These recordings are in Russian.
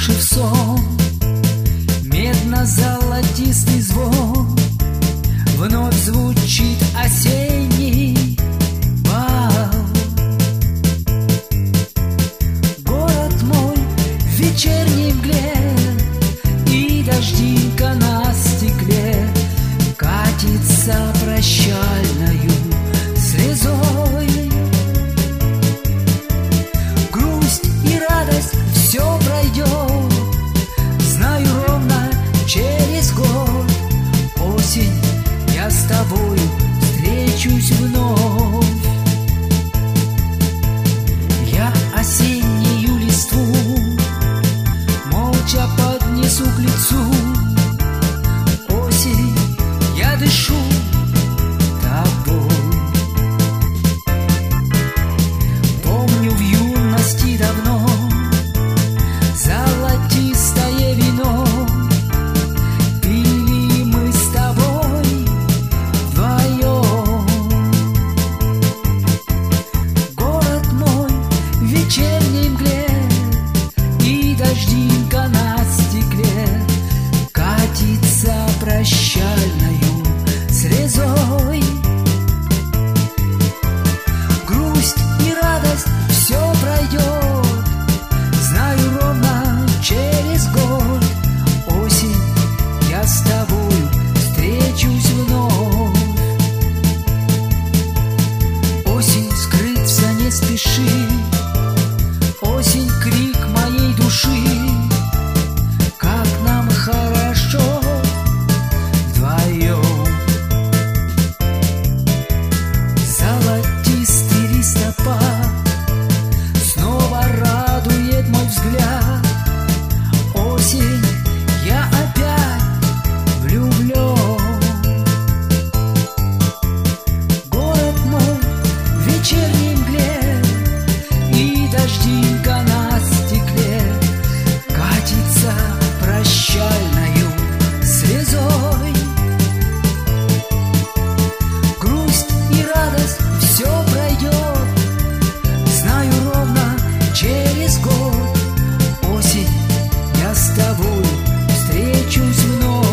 души в сон, медно-золотистый звон, вновь звучит осенний бал. Город мой в вечерней мгле, и дождинка на стекле катится прощальною слезой. Грусть и радость все пройдет, знаю ровно через год. Осень, я с тобою встречусь вновь. Я осеннюю листву молча поднесу к лицу. Осень, я дышу тобой. Помню в юности давно золотистое вино пили мы с тобой вдвоем. Город мой в вечерней мгле, и дождинка на стекле катится прощальною слезой. Грусть и радость все пройдет, знаю ровно через год. Осень, я с тобою встречусь вновь. Осень, скрыться не спеши, осень, крик моей души. Как нам хорошо вдвоем. Золотистый листопад снова радует мой взгляд. Осень, я опять влюблен. Город мой в вечерней мгле, и дождинка на стекле катится прощальною слезой. Грусть и радость все пройдет, знаю ровно через год. Осень, я с тобой встречусь вновь.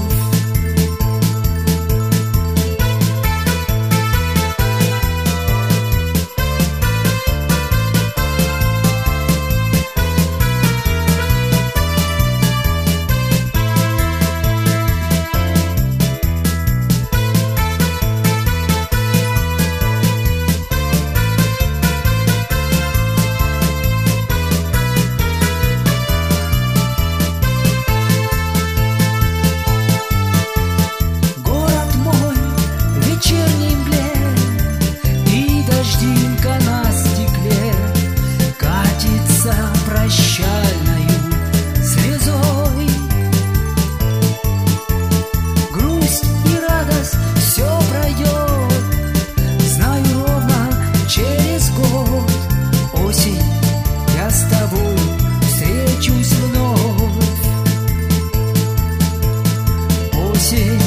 Город мой в вечерней мгле, и дождинка на стекле катится прощальною слезой. Грусть и радость все пройдет, знаю ровно через год. Осень, я с тобой встречусь вновь. Осень,